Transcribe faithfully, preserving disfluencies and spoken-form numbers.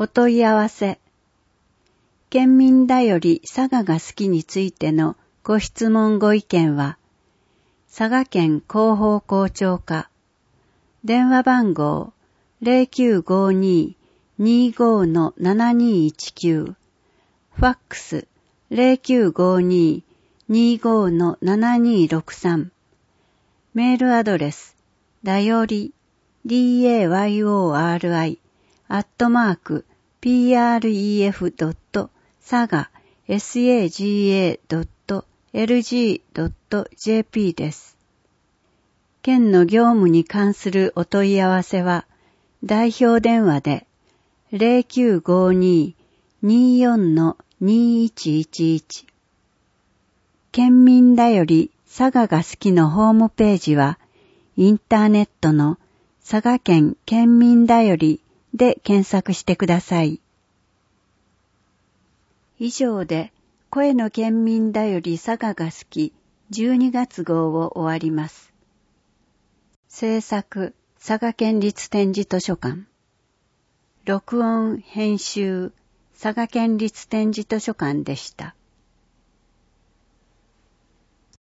お問い合わせ。県民だより佐賀が好きについてのご質問ご意見は、佐賀県広報校長課、電話番号 ゼロきゅうごに にーごー ななにーいちきゅう、ファックス ゼロきゅうごに にーごー ななにーろくさん、メールアドレス、だより、dayori、アットマーク、pref.佐賀 サガ ドット エルジー ドット ジェーピー です。県の業務に関するお問い合わせは、代表電話で ゼロきゅうごに にーよん にーいちいちいち。県民だより佐賀が好きのホームページは、インターネットの佐賀県県民だよりで検索してください。以上で、声の県民だより佐賀が好きじゅうにがつ号を終わります。制作、佐賀県立展示図書館。録音、編集、佐賀県立展示図書館でした。